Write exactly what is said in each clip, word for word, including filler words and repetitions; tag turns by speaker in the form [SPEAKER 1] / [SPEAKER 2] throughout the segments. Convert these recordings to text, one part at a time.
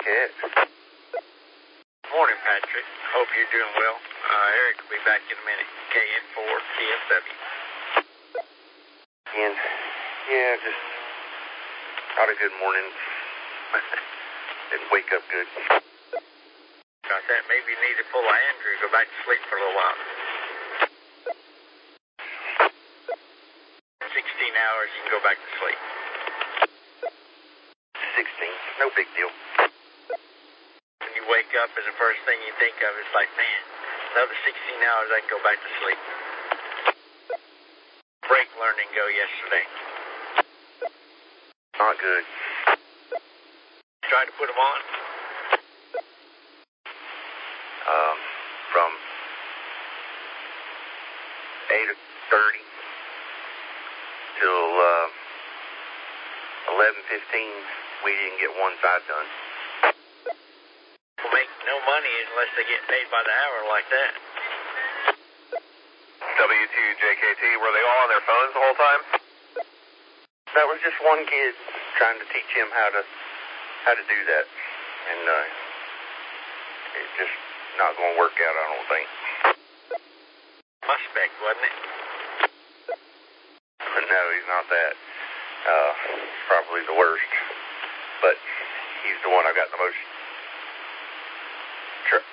[SPEAKER 1] Cat.
[SPEAKER 2] Morning, Patrick. Hope you're doing well. Uh, Eric will be back in a minute. K N four T S W.
[SPEAKER 1] Again, yeah, just not a good morning. Didn't wake up good.
[SPEAKER 2] Got that? Maybe you need to pull a Andrew, go back to sleep for a little while. sixteen hours, you can go back to sleep.
[SPEAKER 1] sixteen, no big deal.
[SPEAKER 2] When you wake up and the first thing you think of is like, man, another sixteen hours I can go back to sleep. Break learning go yesterday.
[SPEAKER 1] Not good.
[SPEAKER 2] Trying to put them on?
[SPEAKER 1] Um, from eight thirty till uh, eleven fifteen, we didn't get one side done.
[SPEAKER 2] We'll make no money unless they get paid by the hour like that.
[SPEAKER 3] W two J K T, were they all on their phones the whole time?
[SPEAKER 1] That was just one kid trying to teach him how to how to do that, and uh, it's just not going to work out, I don't think.
[SPEAKER 2] Suspect, wasn't it?
[SPEAKER 1] No, he's not that. Uh, probably the worst, but he's the one I've got the most. Tr-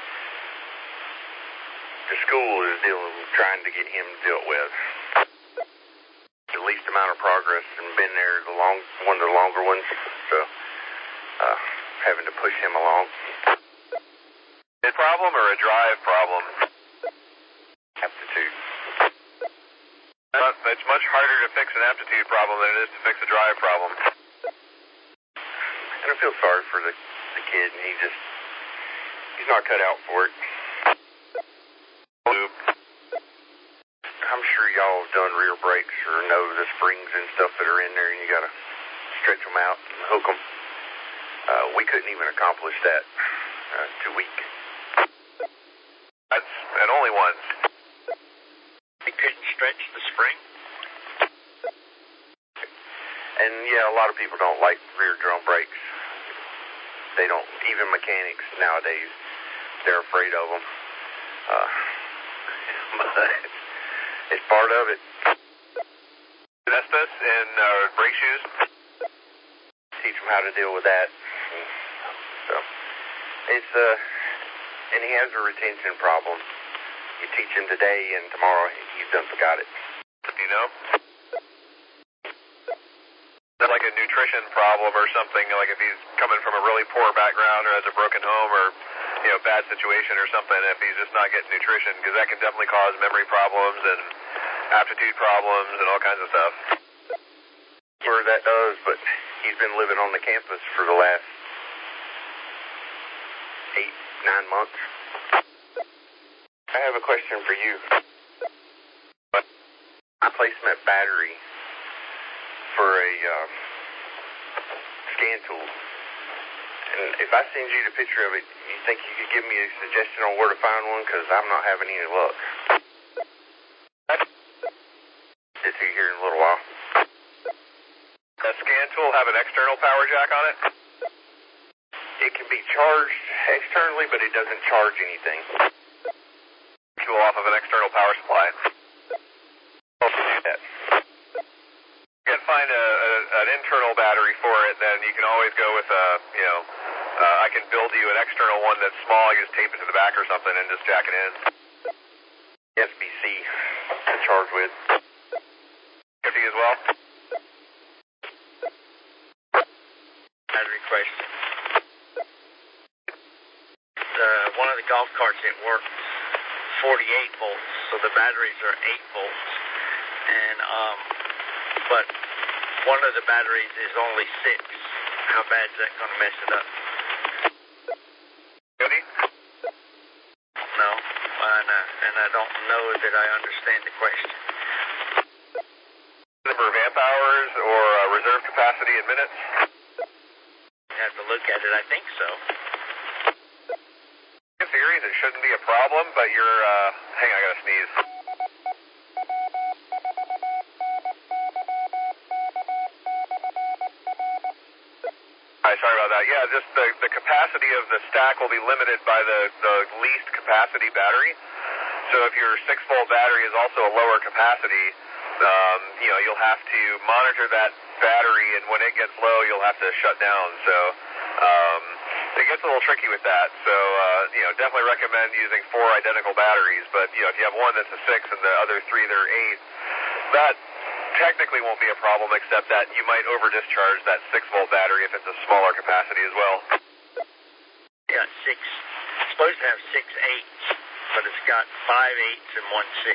[SPEAKER 1] the school is dealing, trying to get him dealt with. The least amount of progress and been there the long, one of the longer ones, so uh, having to push him along.
[SPEAKER 3] A problem or a drive problem?
[SPEAKER 1] Aptitude.
[SPEAKER 3] Uh, it's much harder to fix an aptitude problem than it is to fix a drive problem.
[SPEAKER 1] And I feel sorry for the, the kid, and he just, he's not cut out for it. I'm sure y'all have done rear brakes or know the springs and stuff that are in there, and you gotta stretch them out and hook them. Uh, we couldn't even accomplish that. Uh, too weak.
[SPEAKER 3] That's at only one.
[SPEAKER 2] They couldn't stretch the spring?
[SPEAKER 1] And yeah, a lot of people don't like rear drum brakes. They don't, even mechanics nowadays, they're afraid of them. Uh, but it's part of it.
[SPEAKER 3] Asbestos in uh, brake shoes?
[SPEAKER 1] Teach them how to deal with that. So, it's, uh, and he has a retention problem. You teach him today, and tomorrow he's done forgot it.
[SPEAKER 3] Do you know? Is that like a nutrition problem or something? Like if he's coming from a really poor background or has a broken home or, you know, bad situation or something, if he's just not getting nutrition, because that can definitely cause memory problems and aptitude problems and all kinds of stuff.
[SPEAKER 1] Sure, that does, but he's been living on the campus for the last eight, nine months. I have a question for you. Replacement battery for a uh, scan tool. And if I send you the picture of it, you think you could give me a suggestion on where to find one? Because I'm not having any luck. Get to you here in a little while.
[SPEAKER 3] Does scan tool have an external power jack on it?
[SPEAKER 1] It can be charged externally, but it doesn't charge anything.
[SPEAKER 3] Tool off of an external power supply.
[SPEAKER 1] That.
[SPEAKER 3] You can find a, a, an internal battery for it, then you can always go with a, you know, uh, I can build you an external one that's small, you just tape it to the back or something and just jack it in.
[SPEAKER 1] S B C to charge with.
[SPEAKER 3] F D as well?
[SPEAKER 2] Battery question. The, one of the golf carts at work, forty-eight volts, so the batteries are eight volts. And, um, but one of the batteries is only six. How bad is that going to mess it up?
[SPEAKER 3] Ready?
[SPEAKER 2] No, and, uh, and I don't know that I understand the question.
[SPEAKER 3] Number of amp hours or uh, reserve capacity in minutes?
[SPEAKER 2] You have to look at it, I think so.
[SPEAKER 3] In theory, there shouldn't be a problem, but you're, uh, hang on, I gotta sneeze. I Hi, sorry about that. Yeah, just the, the capacity of the stack will be limited by the, the least capacity battery. So if your six volt battery is also a lower capacity, um, you know, you'll have to monitor that battery, and when it gets low, you'll have to shut down. So um, it gets a little tricky with that. So, uh, you know, definitely recommend using four identical batteries. But, you know, if you have one that's a six and the other three that are eight, that technically won't be a problem, except that you might over discharge that six volt battery if it's a smaller capacity as well.
[SPEAKER 2] Yeah, six. It's supposed to have six eights, but it's got five eights and one six.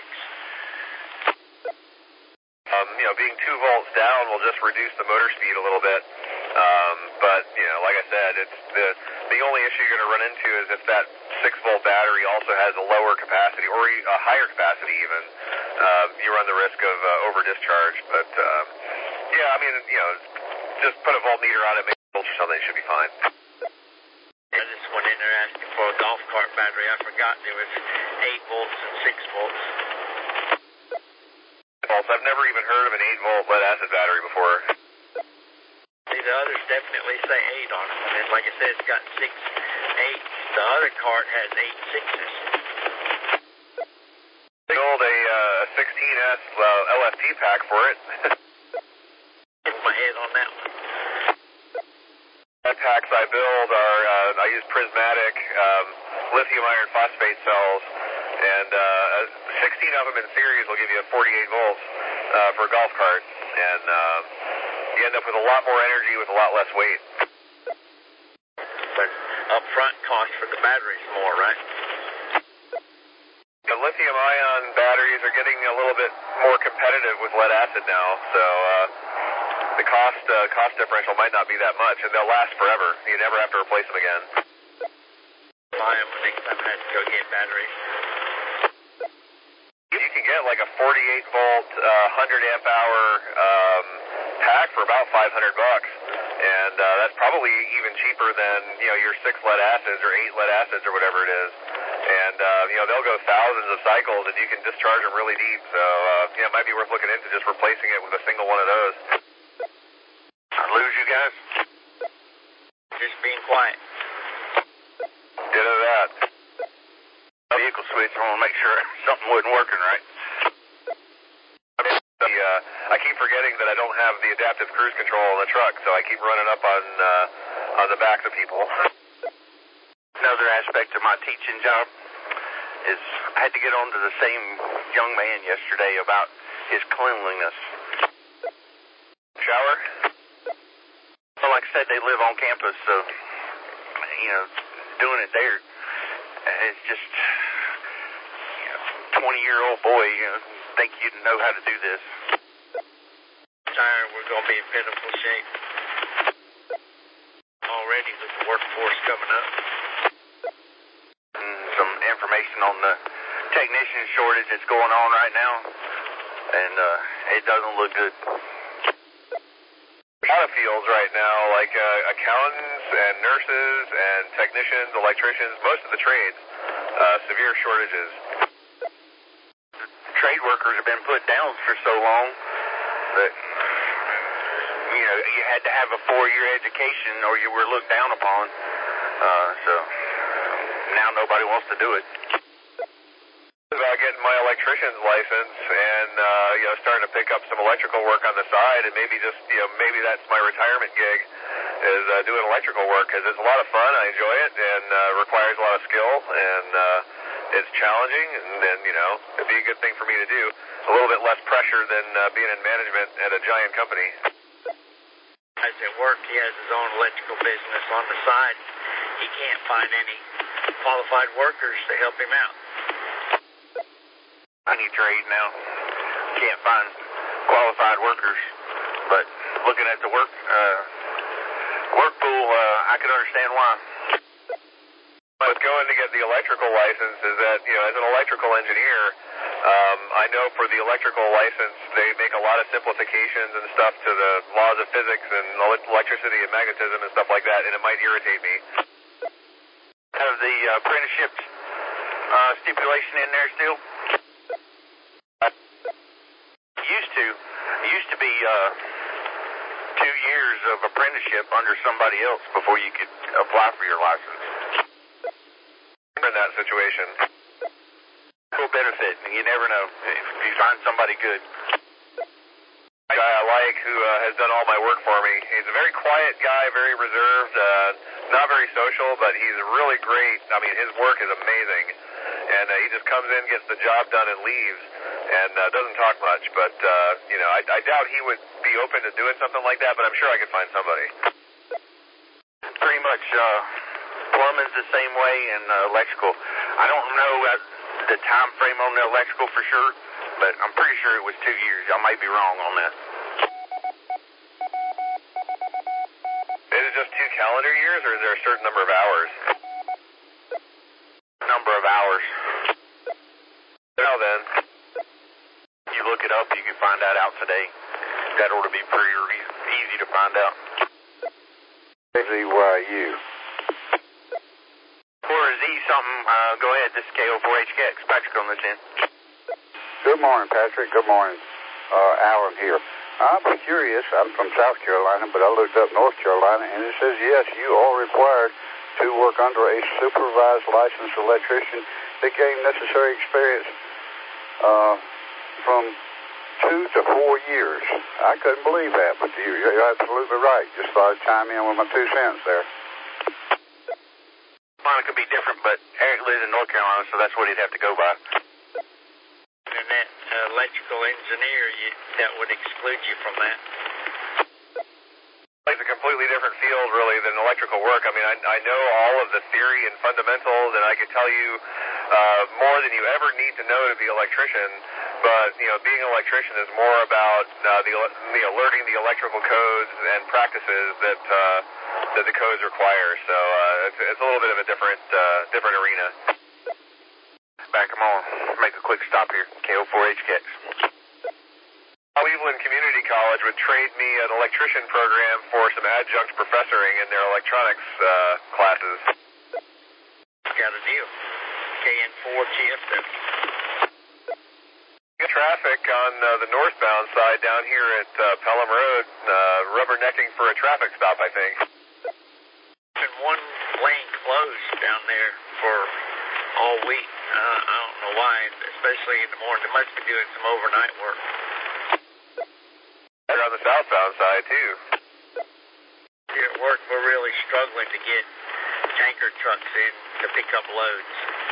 [SPEAKER 3] Um, you know, being two volts down will just reduce the motor speed a little bit. Um, but, you know, like I said, it's the the only issue you're going to run into is if that six volt battery also has a lower capacity or a higher capacity even, uh, you run the risk of uh, over discharge. But, um, yeah, I mean, you know, just put a voltmeter on it, make it volts or something, it should be fine.
[SPEAKER 2] I just went in there asking for a golf cart battery. I forgot there was eight volts and six volts.
[SPEAKER 3] I've never even heard of an eight volt lead acid battery before.
[SPEAKER 2] See, the others definitely say eight on it. And like I said, it's got six eights. The other cart has eight sixes.
[SPEAKER 3] Build a uh, sixteen S uh, L F P pack for it.
[SPEAKER 2] Hit my head on that one.
[SPEAKER 3] The packs I build are, uh, I use prismatic um, lithium iron phosphate cells, and uh, sixteen of them in series will give you forty-eight volts uh, for a golf cart, and uh, you end up with a lot more energy with a lot less weight.
[SPEAKER 2] But upfront cost for the batteries more, right?
[SPEAKER 3] The lithium ion batteries are getting a little bit more competitive with lead acid now, so uh, the cost uh, cost differential might not be that much, and they'll last forever. You never have to replace them again.
[SPEAKER 2] Buy them next time I have to go get batteries.
[SPEAKER 3] You can get like a forty-eight volt, uh, one hundred amp hour um, pack for about five hundred bucks, and uh, that's probably even cheaper than, you know, your six lead acids or eight lead acids or whatever it is. And uh, you know, they'll go thousands of cycles, and you can discharge them really deep. So uh, yeah, it might be worth looking into just replacing it with a single one of those.
[SPEAKER 2] I lose you guys. Just being quiet.
[SPEAKER 3] Ditto that.
[SPEAKER 2] Vehicle switch. I want to make sure something wasn't working right.
[SPEAKER 3] The, uh, I keep forgetting that I don't have the adaptive cruise control on the truck, so I keep running up on uh, on the backs of people.
[SPEAKER 2] Another aspect of my teaching job is I had to get on to the same young man yesterday about his cleanliness.
[SPEAKER 3] Shower?
[SPEAKER 2] Well, like I said, they live on campus, so, you know, doing it there, it's just, you know, twenty-year-old boy, you know, think you know how to do this. Tired, we're going to be in pitiful shape. Already with the workforce coming up. And some information on the technician shortage that's going on right now, and uh, it doesn't look good.
[SPEAKER 3] A lot of fields right now, like uh, accountants and nurses and technicians, electricians, most of the trades, uh, severe shortages.
[SPEAKER 2] The trade workers have been put down for so long that, you know, you had to have a four-year education or you were looked down upon. Uh, so now nobody wants to do it.
[SPEAKER 3] About getting my electrician's license and, uh, you know, starting to pick up some electrical work on the side, and maybe just, you know, maybe that's my retirement gig, is uh, doing electrical work, because it's a lot of fun, I enjoy it, and uh, requires a lot of skill, and uh, it's challenging, and then, you know, it'd be a good thing for me to do. A little bit less pressure than uh, being in management at a giant company.
[SPEAKER 2] As at work, he has his own electrical business on the side. He can't find any qualified workers to help him out. Any trade now, can't find qualified workers, but looking at the work uh, work pool, uh, I can understand why.
[SPEAKER 3] But going to get the electrical license is that, you know, as an electrical engineer, um, I know for the electrical license, they make a lot of simplifications and stuff to the laws of physics and electricity and magnetism and stuff like that, and it might irritate me.
[SPEAKER 2] Have the uh, apprenticeship uh, stipulation in there still? Used to, it used to be uh,
[SPEAKER 1] two years of apprenticeship under somebody else before you could apply for your license.
[SPEAKER 3] In that situation.
[SPEAKER 1] Cool benefit. You never know if you find somebody good.
[SPEAKER 3] A guy I like who uh, has done all my work for me. He's a very quiet guy, very reserved, uh, not very social, but he's really great. I mean, his work is amazing. And uh, he just comes in, gets the job done, and leaves, and uh, doesn't talk much. But, uh, you know, I, I doubt he would be open to doing something like that, but I'm sure I could find somebody.
[SPEAKER 1] Pretty much, uh, plumbing's the same way, and uh, electrical. I don't know uh, the time frame on the electrical for sure, but I'm pretty sure it was two years. I might be wrong on that.
[SPEAKER 3] Is it just two calendar years, or is there a certain number of hours?
[SPEAKER 1] Number of hours.
[SPEAKER 3] Now then,
[SPEAKER 1] you look it up, you can find that out today. That ought to be pretty re- easy to find out.
[SPEAKER 4] Z Y U.
[SPEAKER 1] four Z something, uh, go ahead. This is K O four H K X. Patrick on this end.
[SPEAKER 4] Good morning, Patrick. Good morning, uh, Alan here. I'm curious. I'm from South Carolina, but I looked up North Carolina, and it says, yes, you are required to work under a supervised licensed electrician that gained necessary experience uh, from two to four years. I couldn't believe that, but you, you're absolutely right. Just thought I'd chime in with my two cents there.
[SPEAKER 1] It could be different, but Eric lives in North Carolina, so that's what he'd have to go by.
[SPEAKER 2] And that uh, electrical engineer, you, that would exclude you from that.
[SPEAKER 3] it's a completely different field, really, than electrical work. I mean, I, I know all of the theory and fundamentals, and I could tell you uh, more than you ever need to know to be an electrician. But, you know, being an electrician is more about uh, the, the alerting the electrical codes and practices that uh, that the codes require. So uh, it's, it's a little bit of a different uh, different arena.
[SPEAKER 1] Back, come on. Make a quick stop here. K O four H K X.
[SPEAKER 3] Cleveland Community College would trade me an electrician program for some adjunct professoring in their electronics uh, classes.
[SPEAKER 2] Got a deal. K N four T F W.
[SPEAKER 3] Traffic on uh, the northbound side down here at uh, Pelham Road, uh, rubbernecking for a traffic stop, I think.
[SPEAKER 2] Been one lane closed down there for all week. Uh, I don't know why, especially in the morning. They must be doing some overnight work.
[SPEAKER 3] They're on the southbound side, too.
[SPEAKER 2] Here at work, we're really struggling to get tanker trucks in to pick up loads.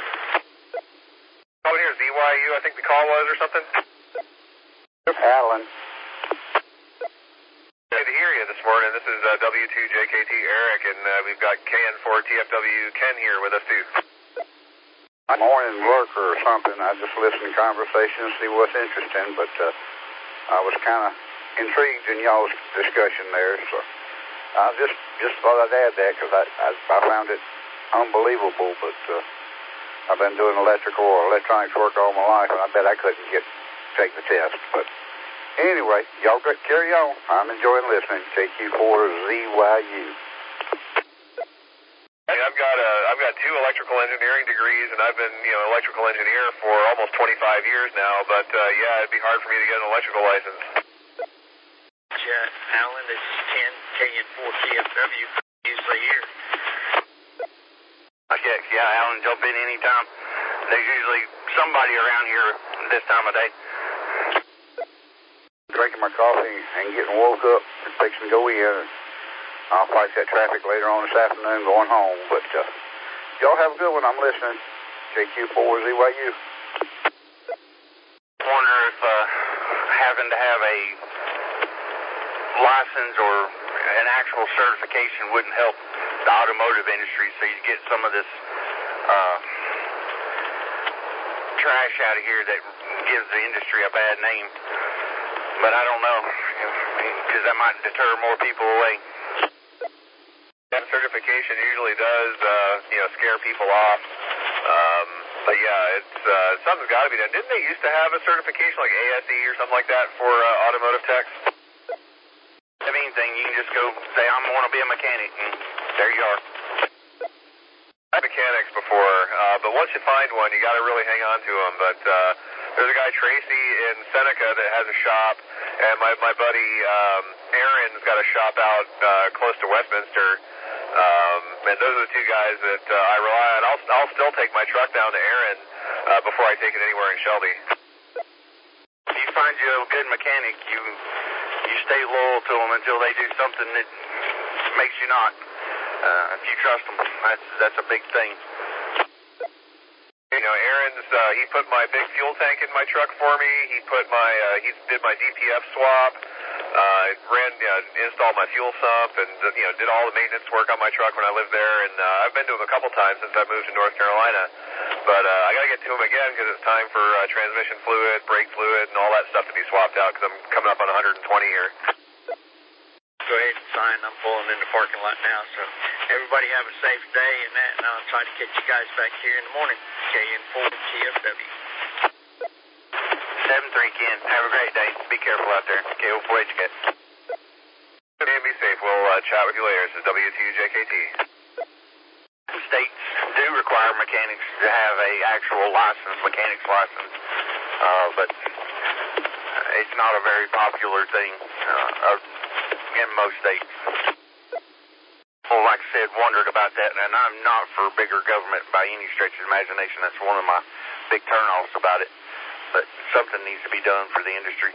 [SPEAKER 3] Oh, here's Z Y U, I think the call was, or something.
[SPEAKER 4] Alan.
[SPEAKER 3] Good to hear you this morning. This is uh, W two J K T Eric, and uh, we've got K N four T F W Ken here with us, too.
[SPEAKER 4] Morning worker or something. I just listen to conversation and see what's interesting, but uh, I was kind of intrigued in y'all's discussion there, so I just just thought I'd add that because I, I I found it unbelievable, but uh, I've been doing electrical or electronics work all my life, and I bet I couldn't get take the test. But anyway, y'all get, carry on. I'm enjoying listening. K Q four Z Y U.
[SPEAKER 3] Hey, I've got uh, I've got two electrical engineering degrees, and I've been you know electrical engineer for almost twenty-five years now. But uh, yeah, it'd be hard for me to get an electrical license.
[SPEAKER 2] Yeah, Alan, this is Ken, K N four T F W, usually here.
[SPEAKER 1] Okay, yeah, Alan, jump in anytime. There's usually somebody around here this time of day.
[SPEAKER 4] Drinking my coffee and getting woke up and fixing to go in. And I'll fight that traffic later on this afternoon going home. But uh, y'all have a good one. I'm listening. J Q four Z Y U.
[SPEAKER 1] Wonder if uh, having to have a license or an actual certification wouldn't help the automotive industry, so you get some of this uh, trash out of here that gives the industry a bad name. But I don't know, because that might deter more people away.
[SPEAKER 3] That certification usually does, uh, you know, scare people off. Um, but yeah, it's uh, something's got to be done. Didn't they used to have a certification like A S E or something like that for uh, automotive techs?
[SPEAKER 1] The main thing, you can just go say, I want to be a mechanic, and there you are.
[SPEAKER 3] I've had mechanics before, uh, but once you find one, you got to really hang on to them. But uh, there's a guy, Tracy, in Seneca that has a shop, and my my buddy um, Aaron's got a shop out uh, close to Westminster, um, and those are the two guys that uh, I rely on. I'll I'll still take my truck down to Aaron uh, before I take it anywhere in Shelby.
[SPEAKER 1] If you find you a good mechanic, you you stay loyal to them until they do something that makes you not. Uh, if you trust them, that's that's a big thing.
[SPEAKER 3] You know, Aaron's, uh, he put my big fuel tank in my truck for me. He put my, uh, he did my D P F swap, uh, ran, you know, installed my fuel sump, and, you know, did all the maintenance work on my truck when I lived there. And, uh, I've been to him a couple times since I moved to North Carolina. But, uh, I gotta get to him again because it's time for, uh, transmission fluid, brake fluid, and all that stuff to be swapped out because I'm coming up on one hundred twenty here.
[SPEAKER 2] Go ahead and sign. I'm pulling in the parking lot now. So everybody have a safe day and that, and I'll try to catch you guys back here in the morning. K N four T F W.
[SPEAKER 1] seven three, Ken. Have a great day. Be careful out there. K O four H K.
[SPEAKER 3] Good day and be safe. We'll uh, chat with you later. This is W two J K T.
[SPEAKER 1] States do require mechanics to have a actual license, mechanic's license, uh, but it's not a very popular thing uh, in most states. Well, like I said, wondered about that, and I'm not for bigger government by any stretch of the imagination. That's one of my big turnoffs about it, but something needs to be done for the industry.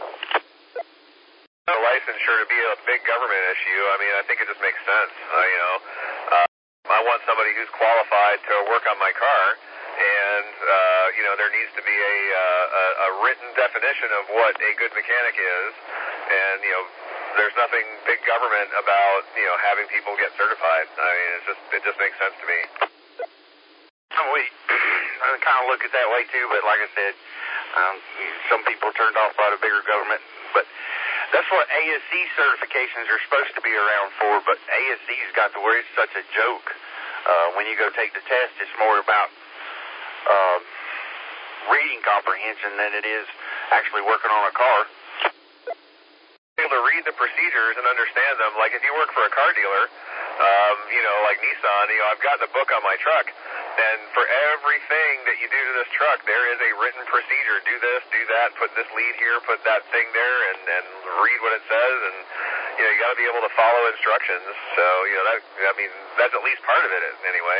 [SPEAKER 3] A licensure to be a big government issue, I mean, I think it just makes sense. Uh, you know, uh, I want somebody who's qualified to work on my car, and, uh, you know, there needs to be a, uh, a, a written definition of what a good mechanic is, and, you know, there's nothing big government about, you know, having people get certified. I mean, it's just, it just makes sense to me.
[SPEAKER 1] We I kind of look at it that way too, but like I said, um, some people are turned off by the bigger government, but that's what A S C certifications are supposed to be around for, but A S C's got to where it's such a joke. Uh, when you go take the test, it's more about uh, reading comprehension than it is actually working on a car.
[SPEAKER 3] Able to read the procedures and understand them. Like if you work for a car dealer, um, you know, like Nissan, you know, I've got the book on my truck, and for everything that you do to this truck, there is a written procedure. Do this, do that, put this lead here, put that thing there, and, and read what it says, and, you know, you got to be able to follow instructions. So, you know, that, I mean, that's at least part of it anyway.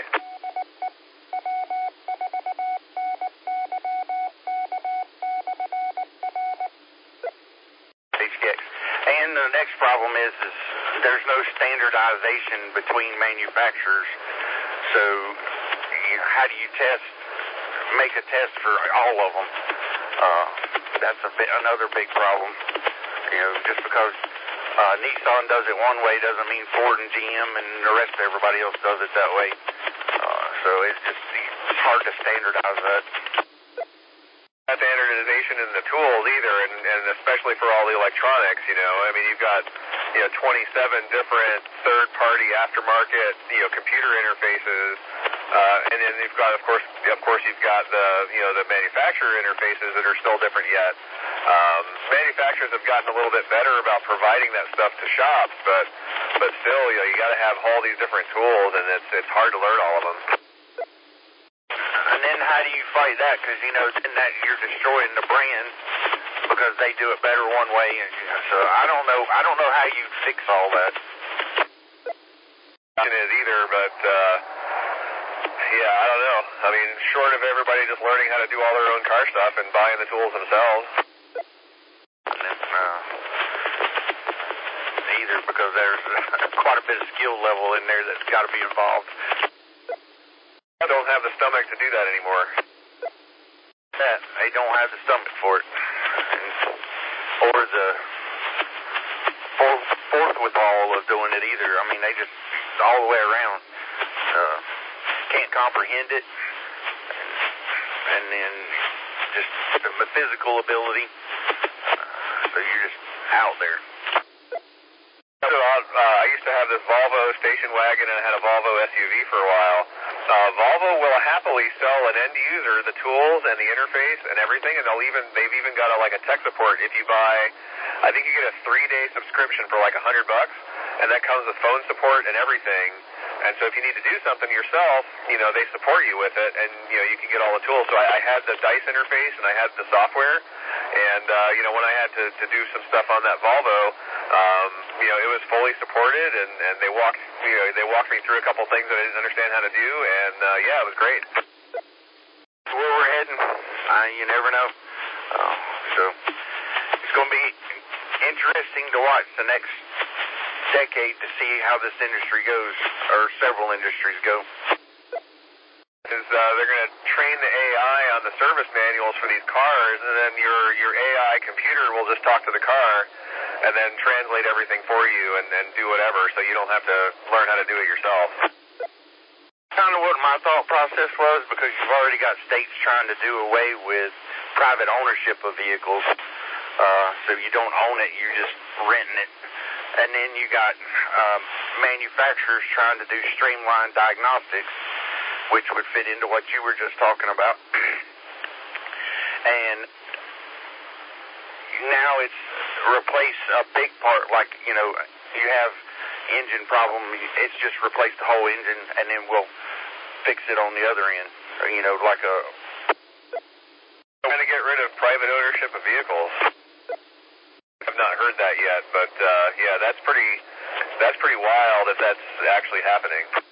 [SPEAKER 1] And the next problem is, is there's no standardization between manufacturers. So you know, how do you test, make a test for all of them? Uh, that's a bit, another big problem. You know, just because uh, Nissan does it one way doesn't mean Ford and G M and the rest of everybody else does it that way. Uh, so it's just it's hard to standardize that.
[SPEAKER 3] Standardization in the tools either, and, and especially for all the electronics, you know, I mean, you've got, you know, twenty-seven different third-party aftermarket, you know, computer interfaces, uh, and then you've got, of course, of course, you've got the, you know, the manufacturer interfaces that are still different yet. Um, manufacturers have gotten a little bit better about providing that stuff to shops, but, but still, you know, you got to have all these different tools, and it's, it's hard to learn all of them.
[SPEAKER 1] And then how do you fight that? Because, you know, then that you're destroying the brand because they do it better one way. And you know, so I don't know. I don't know how you fix all that.
[SPEAKER 3] It is either, but uh, yeah, I don't know. I mean, short of everybody just learning how to do all their own car stuff and buying the tools themselves.
[SPEAKER 1] And then, uh, either because there's quite a bit of skill level in there that's got to be involved.
[SPEAKER 3] I don't have the stomach to do that anymore.
[SPEAKER 1] Yeah, they don't have the stomach for it. And, or the forth, forthwithal of doing it either. I mean, they just, all the way around, uh, can't comprehend it. And then just the physical ability. Uh, so you're just out there.
[SPEAKER 3] So, uh, I used to have this Volvo station wagon, and I had a Volvo S U V for a while. Uh, Volvo will happily sell an end user the tools and the interface and everything, and they'll even they've even got a, like a tech support. If you buy, I think you get a three day subscription for like a hundred bucks, and that comes with phone support and everything. And so if you need to do something yourself, you know, they support you with it, and you know you can get all the tools. So I, I had the DICE interface and I had the software, And, uh, you know, when I had to, to do some stuff on that Volvo, um, you know, it was fully supported, and, and they walked, you know, they walked me through a couple things that I didn't understand how to do, and, uh, yeah, it was great.
[SPEAKER 1] Where we're heading, uh, you never know. Uh, so it's going to be interesting to watch the next decade to see how this industry goes, or several industries go.
[SPEAKER 3] Is uh, they're going to train the A I on the service manuals for these cars, and then your your A I computer will just talk to the car and then translate everything for you and, and do whatever, so you don't have to learn how to do it yourself.
[SPEAKER 1] Kind of what my thought process was, because you've already got states trying to do away with private ownership of vehicles, uh, so you don't own it, you're just renting it. And then you got um, manufacturers trying to do streamlined diagnostics, which would fit into what you were just talking about. And now it's replace a big part, like, you know, you have engine problem, it's just replace the whole engine, and then we'll fix it on the other end. Or, you know, like a...
[SPEAKER 3] Trying to get rid of private ownership of vehicles. I've not heard that yet, but, uh, yeah, that's pretty, that's pretty wild if that's actually happening.